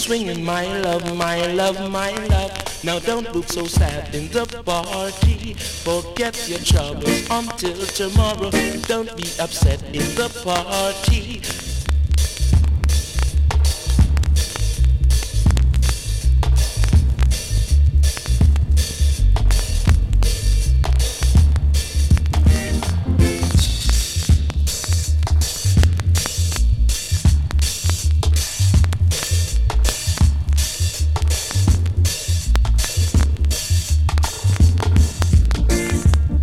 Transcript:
swinging, my love, my love, my love. Now don't look so sad in the party. Forget your troubles until tomorrow. Don't be upset in the party.